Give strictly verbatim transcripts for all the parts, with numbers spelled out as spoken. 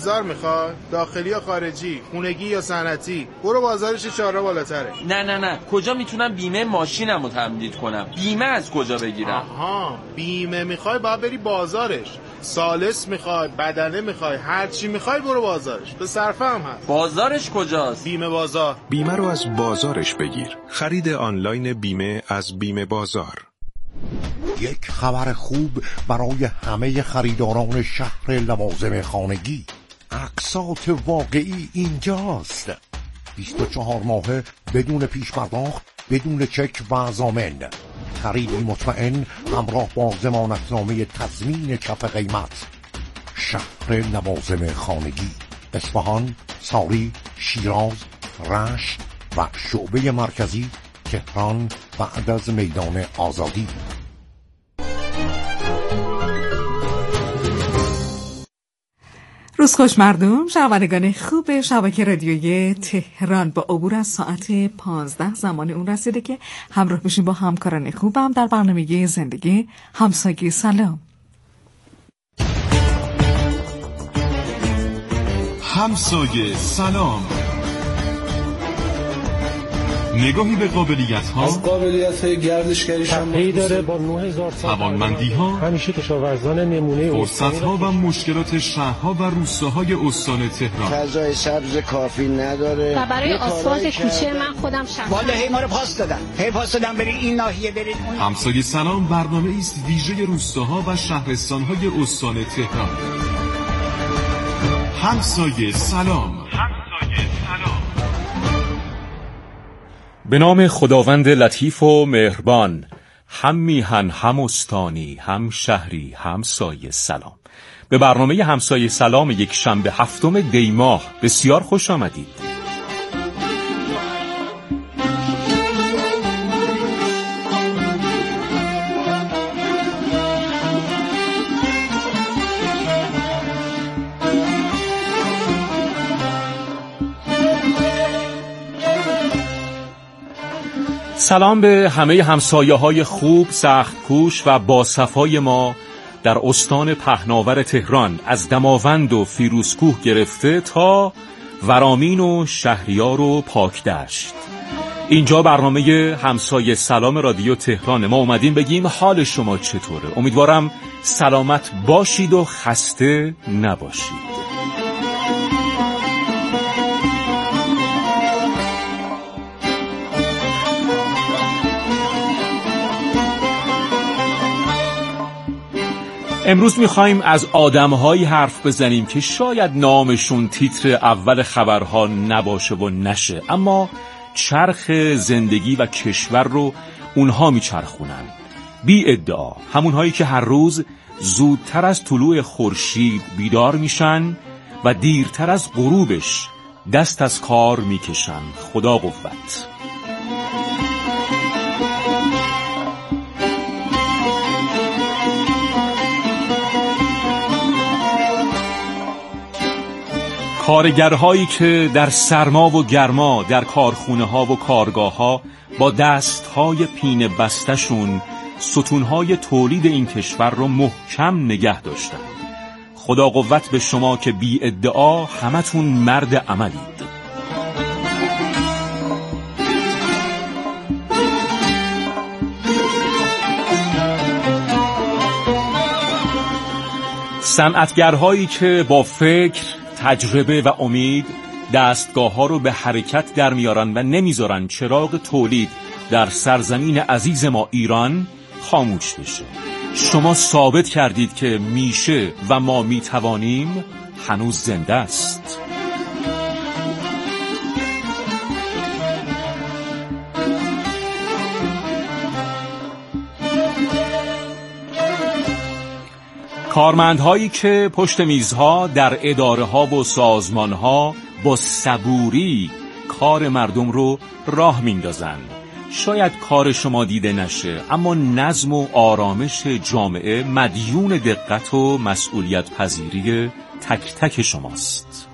ابزار میخوای؟ داخلی یا خارجی؟ خونگی یا صنعتی؟ برو بازارش چهار راه بالاتره. نه نه نه، کجا میتونم بیمه ماشینمو تمدید کنم؟ بیمه از کجا بگیرم؟ آها، بیمه میخوای باید بری بازارش. سالس میخوای، بدنه میخوای، هر چی میخوای برو بازارش. به صرفه هم هست. بازارش کجاست؟ بیمه بازار. بیمه رو از بازارش بگیر. خرید آنلاین بیمه از بیمه بازار. یک خبر خوب برای همه خریداران شهر لوازم خانگی. اقساط واقعی اینجاست. بیست و چهار ماهه بدون پیش پرداخت، بدون چک و ضامن. خریدی مطمئن همراه با ضمانتنامه تضمین کف قیمت. شهر لوازم خانگی، اصفهان، ساری، شیراز، رشت و شعبه مرکزی تهران بعد از میدان آزادی. روز خوش مردم، شنوندگان خوب شبکه رادیویی تهران، با عبور از ساعت پانزده زمان اون رسیده که همراه بشین با همکاران خوبم در برنامه زندگی همسایه سلام. همسایه سلام، نگاهی به قابلیت ها، از قابلیت های گردشگریش هم پی داره با نه هزار سال توانمندی ها، همیشه کشاورزان نمونه فرصت ها و مشکلات شهرها و روستاهای استان تهران. فضای سبز کافی نداره و برای آسفالت کوچه من خودم شخصا والا هی ما رو پاس دادن، هی پاس دادن برید این ناحیه برید اون. همسایه سلام برنامه است ویژه روستاها و شهرستانهای استان تهران. همسایه سلام. همسایه سلام. به نام خداوند لطیف و مهربان، هم میهن، هم استانی، هم شهری، همسایه سلام. به برنامه همسایه سلام یک شنبه هفتم دی ماه بسیار خوش آمدید. سلام به همه همسایه های خوب، سخت کوش و با صفای ما در استان پهناور تهران، از دماوند و فیروزکوه گرفته تا ورامین و شهریار و پاکدشت. اینجا برنامه همسایه سلام رادیو تهران. ما اومدیم بگیم حال شما چطوره. امیدوارم سلامت باشید و خسته نباشید. امروز میخوایم از آدم‌هایی حرف بزنیم که شاید نامشون تیتر اول خبرها نباشه و نشه، اما چرخ زندگی و کشور رو اونها میچرخونن. بی ادعا همونهایی که هر روز زودتر از طلوع خورشید بیدار میشن و دیرتر از غروبش دست از کار میکشن. خدا قوت. کارگرهایی که در سرما و گرما در کارخونه ها و کارگاه ها با دست های پینه بستشون ستونهای تولید این کشور رو محکم نگه داشتن. خدا قوت به شما که بی ادعا همتون مرد عملید. صنعتگرهایی که با فکر، تجربه و امید دستگاه ها رو به حرکت در میارن و نمیذارن چراغ تولید در سرزمین عزیز ما ایران خاموش بشه. شما ثابت کردید که میشه و ما میتوانیم. هنوز زنده است. کارمندهایی که پشت میزها در اداره ها و سازمان ها با صبوری کار مردم رو راه میندازن. شاید کار شما دیده نشه، اما نظم و آرامش جامعه مدیون دقت و مسئولیت پذیری تک تک شماست.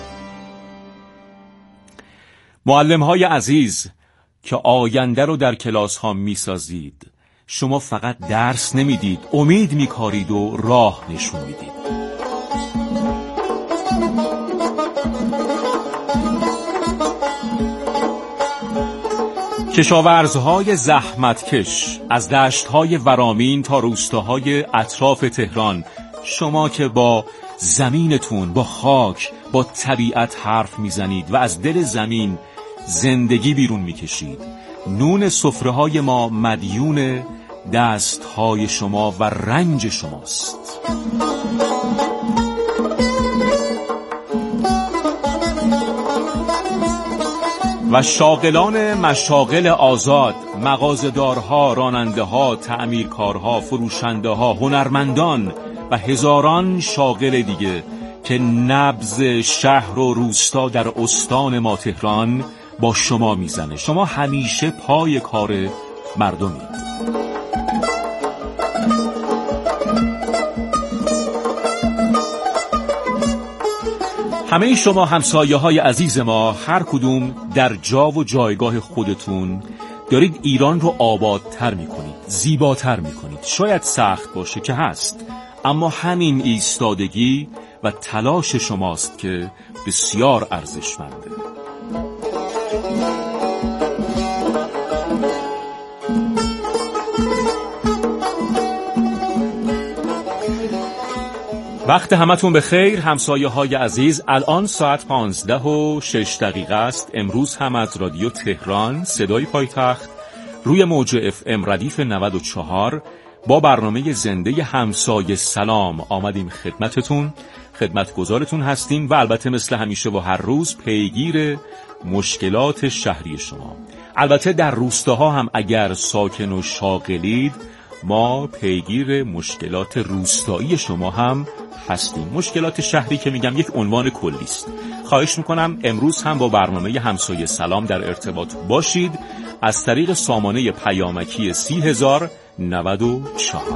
معلم های عزیز که آینده رو در کلاس ها میسازید، شما فقط درس نمیدید، امید میکارید و راه نشون میدید. کشاورزهای زحمتکش از دشتهای ورامین تا روستاهای اطراف تهران، شما که با زمینتون، با خاک، با طبیعت حرف میزنید و از دل زمین زندگی بیرون میکشید، نون سفره‌های ما مدیون دستهای شما و رنج شماست. و شاغلان مشاغل آزاد، مغازه‌دارها، راننده‌ها، تعمیرکارها، فروشنده‌ها، هنرمندان و هزاران شاغل دیگه که نبض شهر و روستا در استان ما تهران با شما میزنه. شما همیشه پای کار مردمید. همه شما همسایه های عزیز ما، هر کدوم در جا و جایگاه خودتون دارید ایران رو آبادتر میکنید، زیباتر میکنید. شاید سخت باشه که هست، اما همین ایستادگی و تلاش شماست که بسیار ارزشمنده. وقت همتون بخیر همسایه های عزیز. الان ساعت پانزده و شش دقیقه است. امروز هم از رادیو تهران صدای پایتخت روی موج اف ام ردیف نود و چهار با برنامه زنده همسایه سلام آمدیم خدمتتون، خدمتگزارتون هستیم و البته مثل همیشه و هر روز پیگیر مشکلات شهری شما. البته در روستاها هم اگر ساکن و شاغلید، ما پیگیر مشکلات روستایی شما هم هستیم. مشکلات شهری که میگم یک عنوان کلی است. خواهش میکنم امروز هم با برنامه همسایه سلام در ارتباط باشید از طریق سامانه پیامکی سی هزار نود و چهار.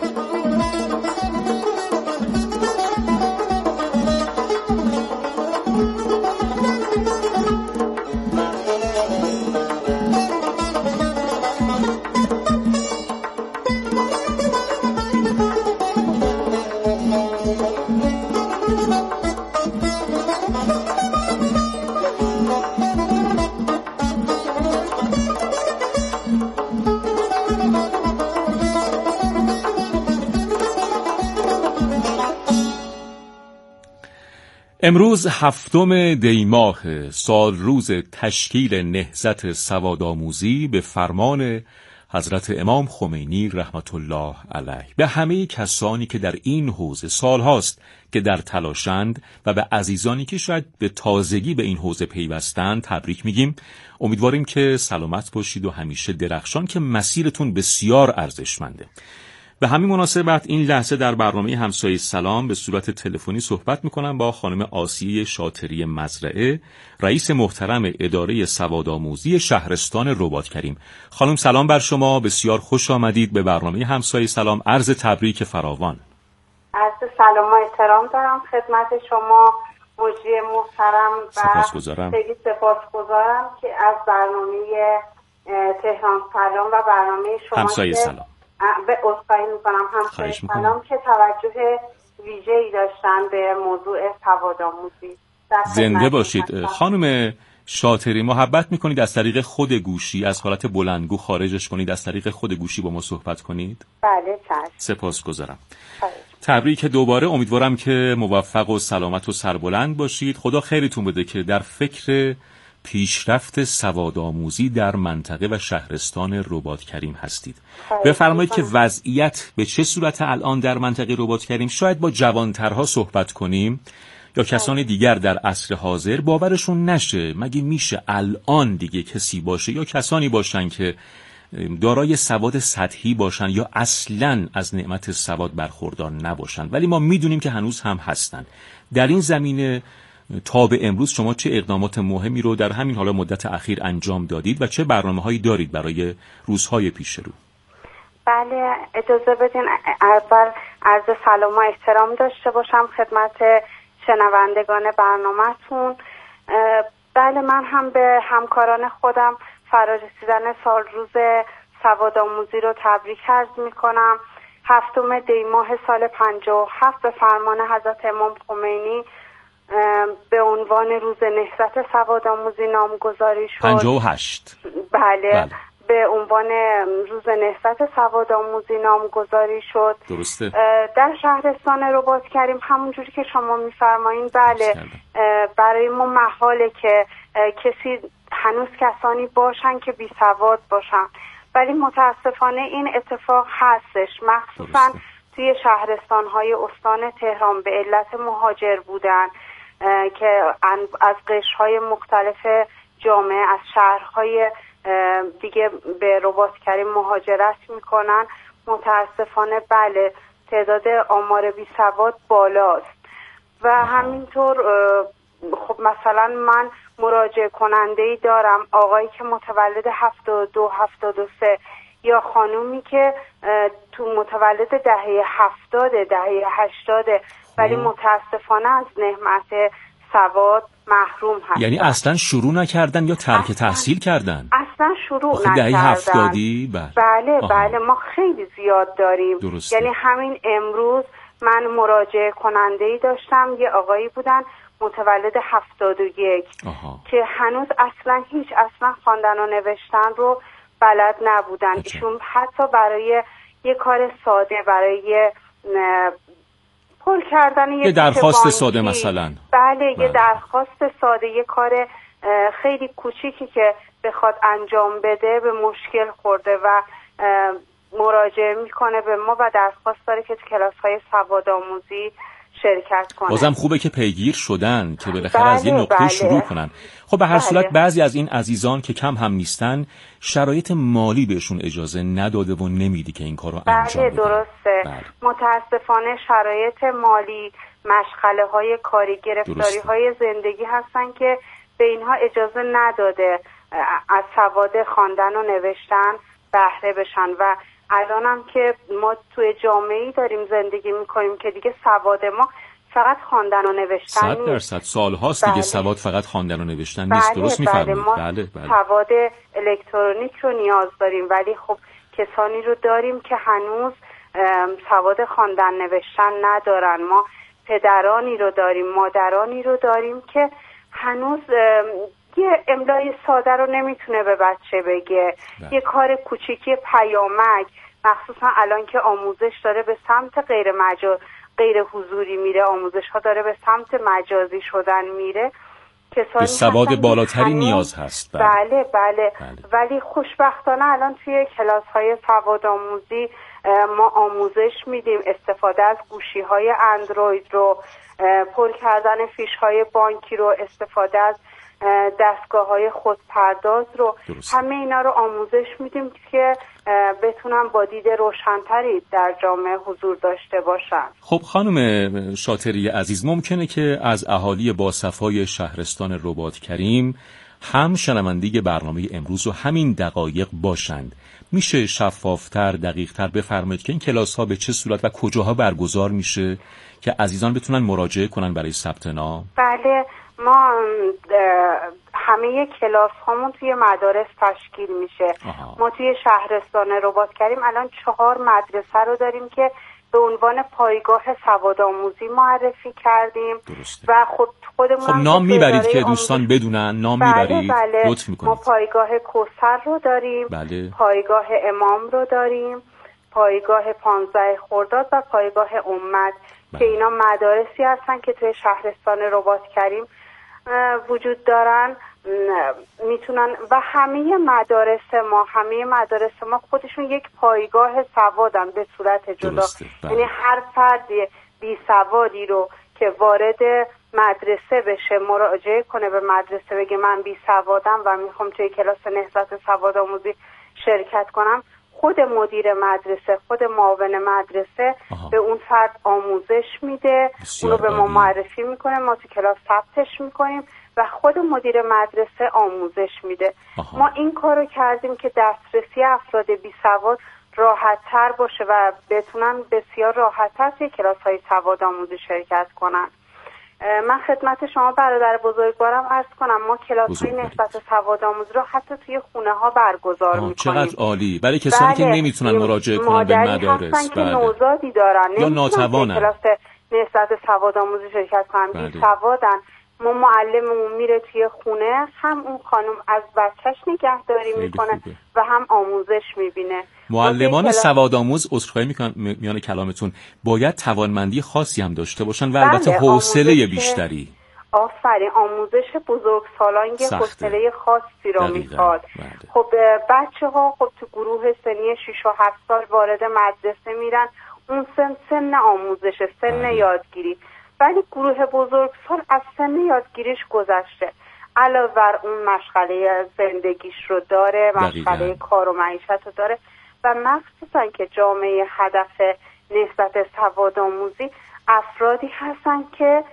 امروز هفتم دی ماه سال روز تشکیل نهضت سوادآموزی به فرمان حضرت امام خمینی رحمت الله علیه. به همه کسانی که در این حوزه سال هاست که در تلاشند و به عزیزانی که شاید به تازگی به این حوزه پیوستند تبریک میگیم. امیدواریم که سلامت باشید و همیشه درخشان، که مسیرتون بسیار ارزشمنده. به همین مناسبت این لحظه در برنامه همسایه سلام به صورت تلفنی صحبت میکنم با خانم آسیه شاطری مزرعه، رئیس محترم اداره سوادآموزی شهرستان رباطکریم. خانم سلام بر شما، بسیار خوش آمدید به برنامه همسایه سلام. عرض تبریک فراوان. عرض سلام و احترام دارم خدمت شما مجری محترم و سپاسگزارم. خیلی سپاسگزارم که از برنامه تهران سلام و برنامه شما همسایه سلام به اصفایی میکنم همسایه سلام که توجه ویژه‌ای داشتن به موضوع سوادآموزی. زنده باشید. خانم شاطری، محبت میکنید از طریق خود گوشی از حالت بلندگو خارجش کنید، از طریق خود گوشی با ما صحبت کنید؟ بله چشم. سپاسگزارم. تبریک دوباره. امیدوارم که موفق و سلامت و سربلند باشید. خدا خیرتون بده که در فکر پیشرفت سوادآموزی در منطقه و شهرستان رباطکریم هستید. بفرمایید که وضعیت به چه صورت الان در منطقه رباطکریم؟ شاید با جوانترها صحبت کنیم یا کسان دیگر در عصر حاضر باورشون نشه مگه میشه الان دیگه کسی باشه یا کسانی باشن که دارای سواد سطحی باشن یا اصلاً از نعمت سواد برخوردار نباشن، ولی ما میدونیم که هنوز هم هستن. در این زمینه تا به امروز شما چه اقدامات مهمی رو در همین حالا مدت اخیر انجام دادید و چه برنامه‌هایی دارید برای روزهای پیش رو؟ بله اجازه بدین اول عرض سلام و احترام داشته باشم خدمت شنوندگان برنامه‌تون. بله من هم به همکاران خودم فرارسیدن سال روز سوادآموزی رو تبریک عرض می‌کنم. هفتم دی ماه سال پنجاه و هفت به فرمان حضرت امام خمینی به عنوان عنوان روز نهضت سواد آموزی نامگذاری شد. پنجاه و هشت بله, بله. به عنوان روز نهضت سواد آموزی نامگذاری شد. درسته. در شهرستان رباط کریم همونجوری که شما میفرمایین بله برای ما محاله که کسی هنوز کسانی باشن که بی سواد باشن، ولی متاسفانه این اتفاق هستش، مخصوصا درسته. توی شهرستان‌های استان تهران به علت مهاجر بودن که از قشرهای مختلف جامعه از شهرهای دیگه به رباط کریم مهاجرت میکنن. متاسفانه بله تعداد آمار بی سواد بالاست و همینطور خب مثلا من مراجعه کننده‌ای دارم آقایی که متولد هفتاد و دو هفتاد و سه یا خانومی که تو متولد دهه هفتاد دهه هشتاد ولی متاسفانه از نعمت سواد محروم هستن. یعنی اصلا شروع نکردن یا ترک اصلا تحصیل کردن؟ اصلا شروع نکردن. دهه هفتادی بله بله, بله ما خیلی زیاد داریم. درسته. یعنی همین امروز من مراجعه کننده‌ای داشتم، یه آقایی بودن متولد هفتاد و یک که هنوز اصلا هیچ اصلا خواندن و نوشتن رو بلد نبودن. ایشون حتی برای یه کار ساده، برای پر کردن یه درخواست ساده مثلا بله, بله یه درخواست ساده، یه کار خیلی کوچیکی که بخواد انجام بده به مشکل خورده و مراجعه میکنه به ما و درخواست داره که تو کلاس‌های سواد آموزی شرکت کنه. بازم خوبه که پیگیر شدن که بالاخره بله، از یه نقطه بله. شروع کنن. خب به هر بله. صورت بعضی از این عزیزان که کم هم نیستن شرایط مالی بهشون اجازه نداده و نمیدی که این کارو بله انجام بدن. درسته. بله. متاسفانه شرایط مالی، مشغله های کاری، گرفتاری های زندگی هستن که به اینها اجازه نداده از سواد خواندن و نوشتن بهره بشن و الانم که ما توی جامعه‌ای داریم زندگی میکنیم که دیگه سواد ما فقط خواندن و نوشتن نیست. صد درصد سال هاست بله. دیگه سواد فقط خواندن و نوشتن نیست. بله درست بله میفرمایید. ما بله بله. سواد الکترونیک رو نیاز داریم، ولی خب کسانی رو داریم که هنوز سواد خواندن نوشتن ندارن. ما پدرانی رو داریم، مادرانی رو داریم که هنوز یه املای ساده رو نمیتونه به بچه بگه. بله. یه کار کوچیکی پیامک، مخصوصا الان که آموزش داره به سمت غیر مجاز غیر حضوری میره، آموزش ها داره به سمت مجازی شدن میره، به سواد بالاتری نیاز هست. بله. بله بله بله ولی خوشبختانه الان توی کلاس های سواد آموزی ما آموزش میدیم استفاده از گوشی های اندروید رو، پر کردن فیش های بانکی رو، استفاده از دستگاه های خودپرداز رو. درست. همه اینا رو آموزش میدیم که بتونن با دید روشنتری در جامعه حضور داشته باشن. خب خانم شاطری عزیز، ممکنه که از اهالی باصفای شهرستان رباط کریم هم شنونده برنامه امروز و همین دقایق باشند. میشه شفافتر، دقیقتر بفرمایید که این کلاس ها به چه صورت و کجاها برگزار میشه که عزیزان بتونن مراجعه کنن برای ثبت نام؟ بله، ما همه کلاس هامون توی مدارس تشکیل میشه. آها. ما توی شهرستان رباط کریم الان چهار مدرسه رو داریم که به عنوان پایگاه سواد آموزی معرفی کردیم. درسته. و خب خودمون خب نام میبرید که دوستان بدونن، نام بله میبرید. بله. لطف میکنید. ما پایگاه کوثر رو داریم. بله. پایگاه امام رو داریم، پایگاه پانزده خرداد و پایگاه امت. بله. که اینا مدارسی هستن که توی شهرستان رباط کریم وجود دارن. میتونن و همه مدارس ما همه مدارس ما خودشون یک پایگاه سوادن به صورت جدا. یعنی هر فرد بی سوادی رو که وارد مدرسه بشه، مراجعه کنه به مدرسه بگه من بی سوادم و میخوام توی کلاس نهضت سواد آموزی شرکت کنم، خود مدیر مدرسه، خود معاون مدرسه آها. به اون فرد آموزش میده، اونو به ما معرفی میکنه، ما تو کلاس ثبتش میکنیم و خود مدیر مدرسه آموزش میده. آها. ما این کارو کردیم که دسترسی افراد بی سواد راحت تر باشه و بتونن بسیار راحت تر توی کلاس های سواد آموزی شرکت کنن. من خدمت شما برادر بزرگوارم عرض کنم ما کلاس های نهضت سواد آموزی رو حتی توی خونه ها برگزار میکنیم. چقدر عالی. برای کسانی که نمیتونن مراجعه کنن به مدارس، بله. که نوزادی دارن یا ناتوانن کلاس نهضت سواد آموزی شرکت کنن، بله. بی سوادن ما معلممون میره توی خونه، هم اون خانم از بچهش نگهداری میکنه خوبه. و هم آموزش میبینه. معلمان سوادآموز عذرخواهی میکنم میان کلامتون باید توانمندی خاصی هم داشته باشن و البته حوصله بیشتری. آفرین. آموزش بزرگسالان یه حوصله خاصی رو میخواد. خب بچه ها خب تو گروه سنی شش و هفت سال وارد مدرسه میرن، اون سن سن آموزش، سن بله. یادگیری، ولی گروه بزرگسال از سن یادگیریش گذشته. علاوه بر اون مشغله زندگیش رو داره، مشغله کار و معیشت رو داره و مخصوصا که جامعه هدف نهضت سوادآموزی افرادی هستن که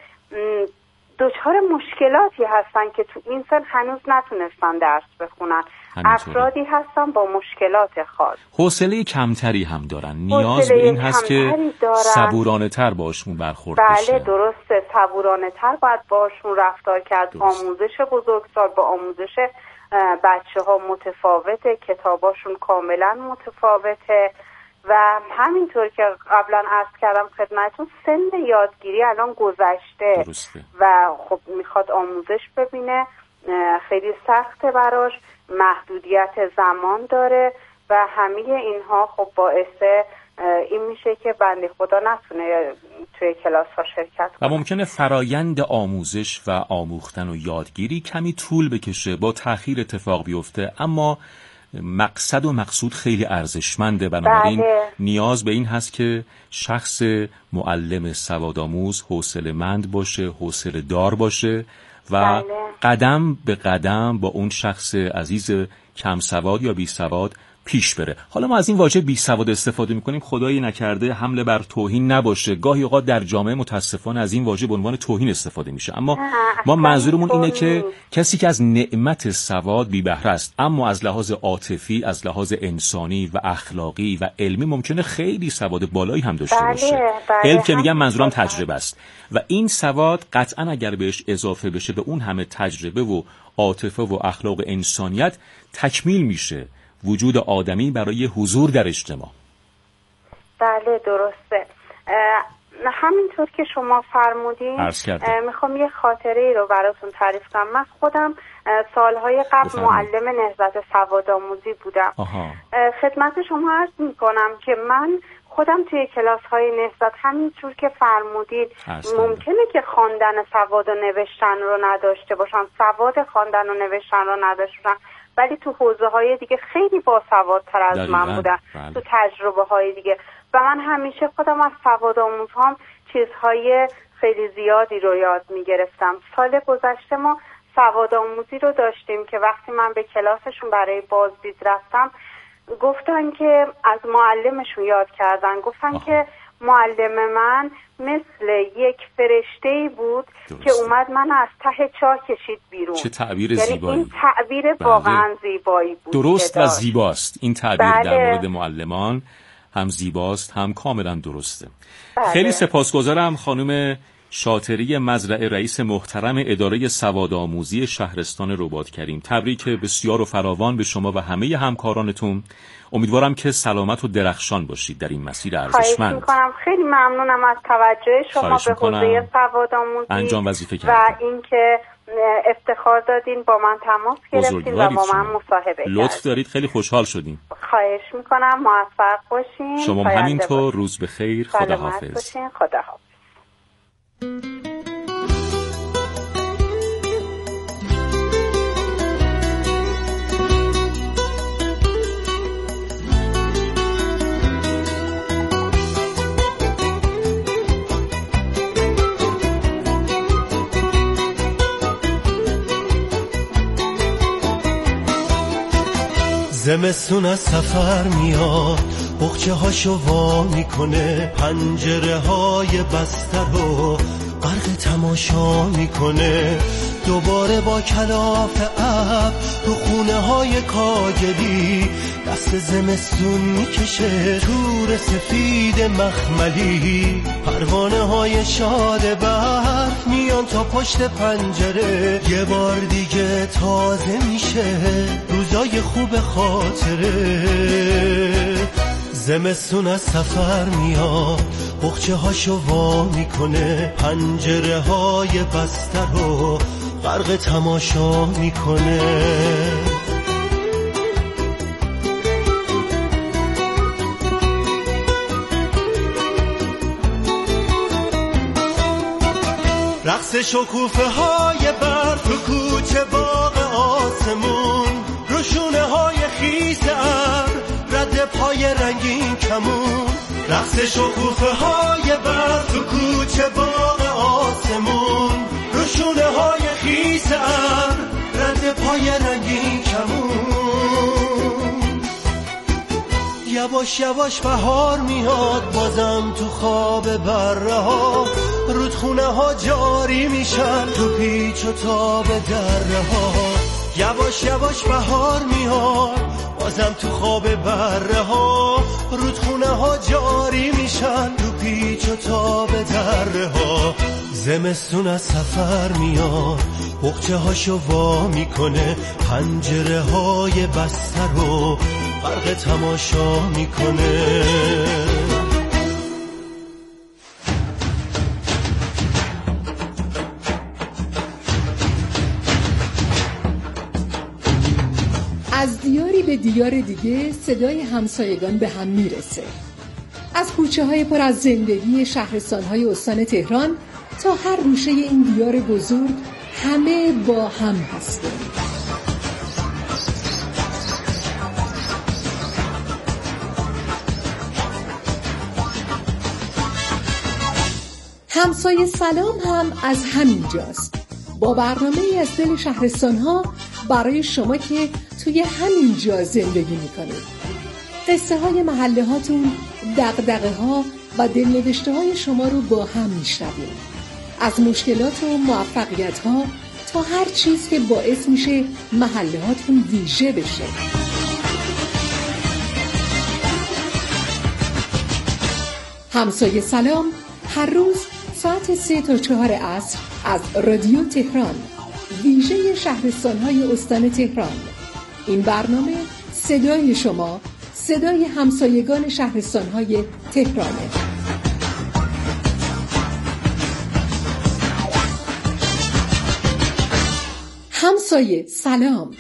دچار مشکلاتی هستن که تو این سن هنوز نتونستن درس بخونن. افرادی هستن با مشکلات خاص، حوصله کمتری هم دارن، نیاز به این هست که صبورانه تر باشون برخورد بشه. بله درسته، صبورانه تر باید باشون رفتار کرد. درست. آموزش بزرگسال با آموزش بچه ها متفاوته، کتاباشون کاملا متفاوته و همینطور که قبلا عرض کردم خدمتتون سن یادگیری الان گذشته. درسته. و خب میخواد آموزش ببینه، خیلی سخته براش، محدودیت زمان داره و همه اینها خب باعث این میشه که بنده خدا نتونه توی کلاس ها شرکت کنه و ممکنه فرایند آموزش و آموختن و یادگیری کمی طول بکشه، با تأخیر اتفاق بیفته، اما مقصد و مقصود خیلی ارزشمنده. بنابراین بله. نیاز به این هست که شخص معلم سوادآموز حوصله‌مند باشه، حوصله دار باشه و بله. قدم به قدم با اون شخص عزیز کم سواد یا بی سواد پیش بره. حالا ما از این واژه بی سواد استفاده میکنیم، خدایی نکرده حمله بر توهین نباشه. گاهی اوقات در جامعه متاسفانه از این واژه به عنوان توهین استفاده میشه، اما ما منظورمون اینه که کسی که از نعمت سواد بی بهره است، اما از لحاظ عاطفی، از لحاظ انسانی و اخلاقی و علمی ممکنه خیلی سواد بالایی هم داشته بله، باشه. بله، علم که میگم منظورم تجربه است و این سواد قطعا اگر بهش اضافه بشه به اون همه تجربه و عاطفه و اخلاق و انسانیت، تکمیل میشه وجود آدمی برای حضور در اجتماع. بله درسته. همینطور که شما فرمودین میخوام یه خاطره ای رو براتون تعریف کنم. من خودم سالهای قبل بفرمید. معلم نهضت سوادآموزی بودم. آها. خدمت شما عرض میکنم که من خودم توی کلاس های نهضت همینطور که فرمودید ممکنه که خواندن سواد و نوشتن رو نداشته باشم، سواد خواندن و نوشتن رو نداشته باشم، ولی تو حوزه های دیگه خیلی باسوادتر از دقیقا. من بودن بله. تو تجربه های دیگه و من همیشه خودم از سوادآموزهام چیزهای خیلی زیادی رو یاد میگرفتم. سال گذشته ما سوادآموزی رو داشتیم که وقتی من به کلاسشون برای بازدید رفتم گفتن که از معلمشون یاد کردن، گفتن آه. که معلم من مثل یک فرشته‌ای بود درست. که اومد من از ته چاه کشید بیرون. چه تعبیر یعنی زیبایی. این تعبیر بله. واقعا زیبایی بود. درست و زیباست. این تعبیر بله. در مورد معلمان هم زیباست هم کاملا درسته. بله. خیلی سپاسگزارم خانم شاطری مزرعه، رئیس محترم اداره سوادآموزی شهرستان رباطکریم. تبریک بسیار و فراوان به شما و همه همکارانتون. امیدوارم که سلامت و درخشان باشید در این مسیر ارزشمند. خواهش میکنم. خیلی ممنونم از توجه شما به حوزه سوادآموزی انجام وظیفه کردید و اینکه افتخار دادین با من تماس گرفتین و با من مصاحبه کردید. لطف دارید، خیلی خوشحال شدیم. خواهش میکنم. موفق باشین. شما همینطور. روز بخیر. خداحافظ. خداحافظ. زمستون از سفر میاد، بخچه هاشو وا میکنه، پنجره های بسته رو غرق تماشا میکنه، دوباره با کلاف ابر تو خونه های کاگلی دست زمستون میکشه، تور سفید مخملی، پروانه های شاد برف میان تا پشت پنجره، یه بار دیگه تازه میشه روزای خوب خاطره. زمستون از سفر میاد بخچه هاشو وا میکنه پنجره های بسته رو غرق تماشا میکنه رقص شکوفه های برف تو کوچه باغ آسمون روشونه های خیس ابر رد پای رنگین کمون رقص شکوفه های برف تو کوچه باغ آسمون روشونه های خیس ابر رد پای رنگین کمون یواش یواش بهار میاد بازم تو خواب بره ها رودخونه ها جاری میشن تو پیچ و تاب دره ها یواش یواش بهار میاد بازم تو خواب بره ها رودخونه ها جاری میشن تو پیچ و تاب دره ها زمستون از سفر میاد بخچه هاشو وا میکنه پنجره های بسته رو غرق تماشا میکنه از دیاری به دیار دیگه صدای همسایگان به هم میرسه. از کوچه های پر از زندگی شهرستان های استان تهران تا هر گوشه این دیار بزرگ همه با هم هستن. همسایه سلام هم از همین جاست. با برنامه‌ای از دل شهرستان ها برای شما که توی همین جا زندگی میکنید. قصه های محله هاتون، دغدغه ها و دلنوشته های شما رو با هم میشنویم. از مشکلات و موفقیت ها تا هر چیز که باعث میشه محله هاتون ویژه بشه. همسایه سلام هر روز ساعت سه تا چهار عصر از رادیو تهران ویژه شهرستان‌های استان تهران. این برنامه صدای شما، صدای همسایگان شهرستان‌های تهرانه. همسایه سلام.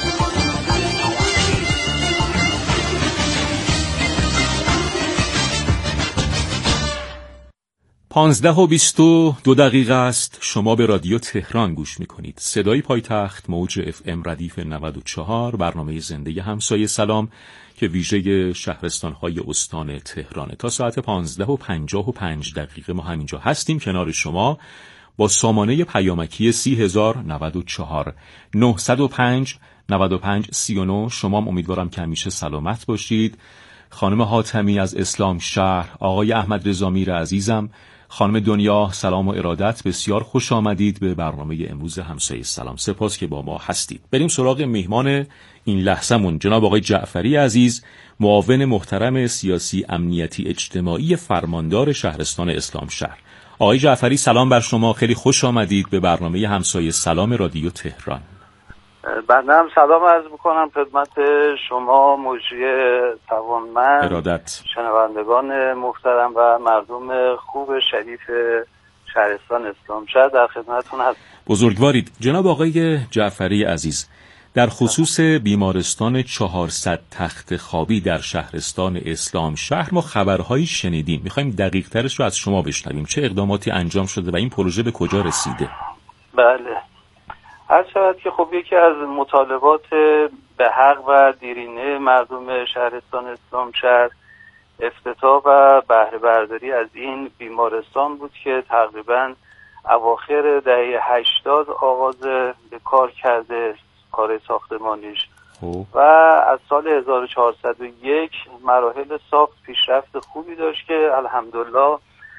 پانزده و بیست و دو دقیقه است. شما به رادیو تهران گوش میکنید. صدای پایتخت، موج اف ام ردیف نود و چهار، برنامه زنده همسایه سلام که ویژه شهرستان‌های استان تهرانه. تا ساعت پانزده و پنجاه و پنج دقیقه ما همینجا هستیم کنار شما با سامانه پیامکی سی هزار و نود و چهار نهصد و پنج نود و پنج سی و نه. شما هم امیدوارم که همیشه سلامت باشید. خانم حاتمی از اسلام شهر، آقای احمد رضا میر عزیزم، خانم دنیا سلام و ارادت، بسیار خوش آمدید به برنامه امروز همسایه سلام. سپاس که با ما هستید. بریم سراغ میهمان این لحظه‌مون، جناب آقای جعفری عزیز، معاون محترم سیاسی امنیتی اجتماعی فرماندار شهرستان اسلام شهر. آقای جعفری سلام بر شما، خیلی خوش آمدید به برنامه همسایه سلام رادیو تهران. بنده هم سلام عرض میکنم خدمت شما مجری توانمند، ارادت، شنوندگان محترم و مردم خوب شریف شهرستان اسلام شهر. در خدمتتون هستم. بزرگوارید. جناب آقای جعفری عزیز، در خصوص بیمارستان چهارصد تخت خوابی در شهرستان اسلام شهر ما خبرهایی شنیدیم. میخوایم دقیق ترش رو از شما بشنویم. چه اقداماتی انجام شده و این پروژه به کجا رسیده؟ بله، هر شود که خب یکی از مطالبات به حق و دیرینه مردم شهرستان اسلام شهر افتتاح و بهره برداری از این بیمارستان بود که تقریباً اواخر دهه هشتاد آغاز به کار کرده، کار ساختمانیش خوب. و از سال هزار و چهارصد و یک مراحل ساخت پیشرفت خوبی داشت که الحمدلله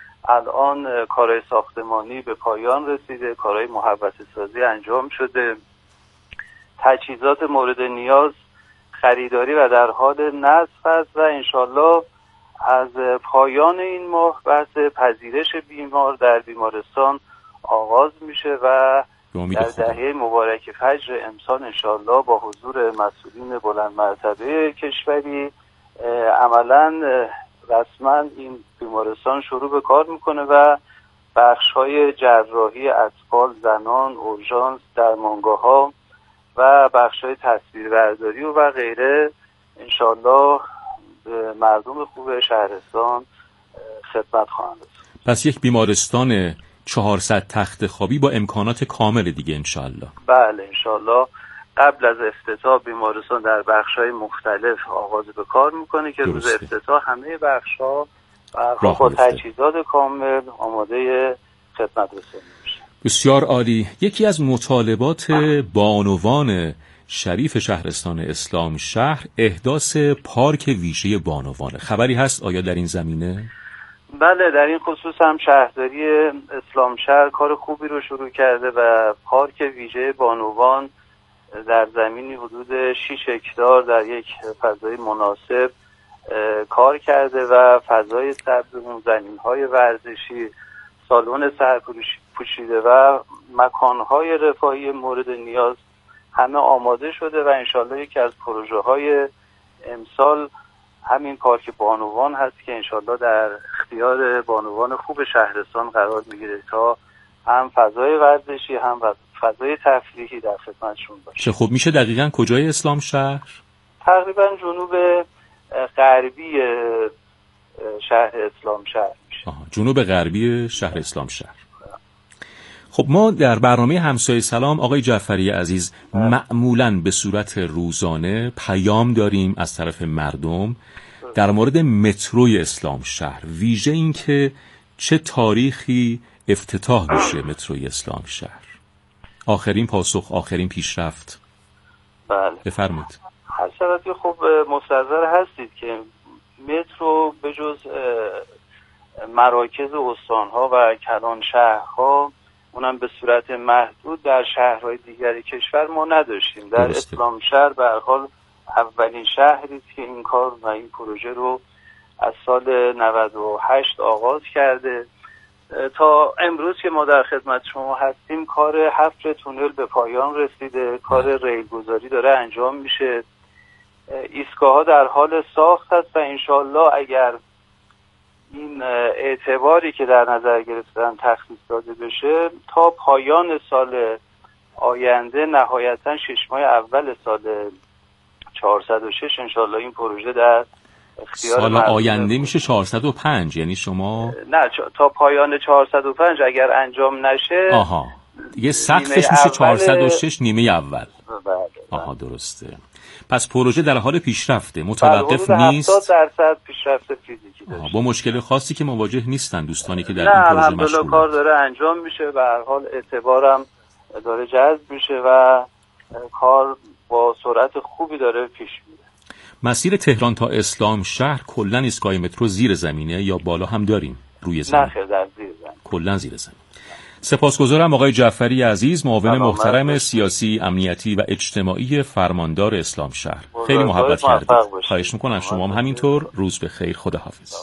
الان کارهای ساختمانی به پایان رسیده، کارهای محوطه سازی انجام شده، تجهیزات مورد نیاز خریداری و در حال نصب است و انشالله از پایان این ماه بحث پذیرش بیمار در بیمارستان آغاز میشه و در دهه مبارک فجر امسال انشالله با حضور مسئولین بلند مرتبه کشوری عملا رسما این بیمارستان شروع به کار میکنه و بخش‌های جراحی اطفال، زنان، اورژانس، درمانگاه‌ها و بخش‌های تصویربرداری و, و غیره انشالله مردم خوب شهرستان خدمت خواهند رسید. پس یک بیمارستان چهارصد تخت خوابی با امکانات کامل دیگه انشالله. بله انشالله قبل از افتتاح بیمارستان در بخش‌های مختلف آغاز به کار میکنه که روز افتتاح همه بخش‌ها با تجهیزات کامل آماده خدمت رسانی میشه. بسیار عالی. یکی از مطالبات بانوان شریف شهرستان اسلام شهر احداث پارک ویژه بانوانه. خبری هست آیا در این زمینه؟ بله در این خصوص هم شهرداری اسلام شهر کار خوبی رو شروع کرده و پارک ویژه بانوان در زمینی حدود شش هکتار در یک فضای مناسب کار کرده و فضای سبز اون زمین‌های ورزشی، سالن سرپوشیده و مکان‌های رفاهی مورد نیاز همه آماده شده و انشالله یکی از پروژه‌های امسال همین پارک بانوان هست که انشالله در اختیار بانوان خوب شهرستان قرار میگیره تا هم فضای ورزشی هم فضای تفریحی در خدمتشون باشه. چه خوب. میشه دقیقاً کجای اسلام شهر؟ تقریباً جنوب غربی شهر اسلام شهر میشه. آها، جنوب غربی شهر اسلام شهر. خب ما در برنامه همسایه سلام آقای جعفری عزیز معمولاً به صورت روزانه پیام داریم از طرف مردم در مورد متروی اسلام شهر، ویژه این که چه تاریخی افتتاح میشه متروی اسلام شهر. آخرین پاسخ، آخرین پیشرفت. بله بفرمایید. حضرت خب مستحضر هستید که مترو به جز مراکز استانها و کلان شهرها اونم به صورت محدود در شهرهای دیگر کشور ما نداشتیم. در درسته. اسلام شهر به هر حال اولین شهری که این کار و این پروژه رو از سال نود و هشت آغاز کرده تا امروز که ما در خدمت شما هستیم کار حفر تونل به پایان رسیده، کار ریل گذاری داره انجام میشه، ایستگاه ها در حال ساخت هست و انشالله اگر این اعتباری که در نظر گرفتن تخصیص داده بشه تا پایان سال آینده نهایتا شش ماه اول سال چهارصد و شش انشالله این پروژه در اختیار سال آینده میشه چهارصد و پنج، یعنی شما نه چ... تا پایان چهارصد و پنج اگر انجام نشه آها دیگه سقفش میشه چهارصد و شش نیمه اول. بله. آها درسته. پس پروژه در حال پیشرفته، متوقف نیست. هفتاد درصد پیشرفت فیزیکی داشته. با مشکل خاصی که مواجه نیستن دوستانی که در این پروژه مشغولن. نه کار داره انجام میشه، به هر حال اعتبارم داره جذب میشه و کار با سرعت خوبی داره پیش میره. مسیر تهران تا اسلام شهر کلا ایستگاه مترو زیر زمینه یا بالا هم داریم؟ روی زمین؟ نه خیر در زیر زمین. کلا زیر زمین. سپاسگزارم آقای جعفری عزیز، معاون محترم سیاسی، امنیتی و اجتماعی فرماندار اسلام شهر. خیلی محبت کردید. خواهش میکنم شما هم همینطور. روز به خیر. خداحافظ.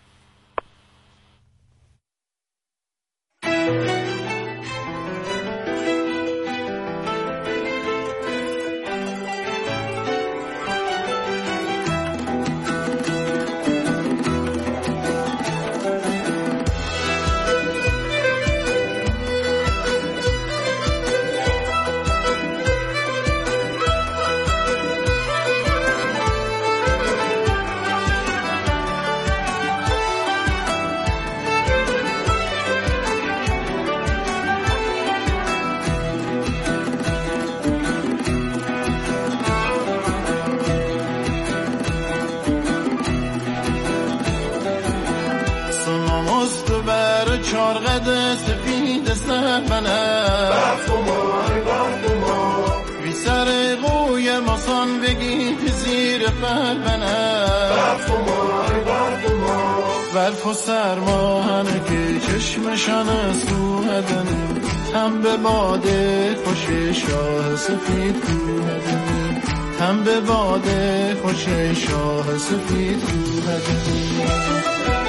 برف و سرما همه که چشمشان از رو هدنه هم به باده خوش شاه سفید رو هدنه هم به باده خوش شاه سفید رو هدنه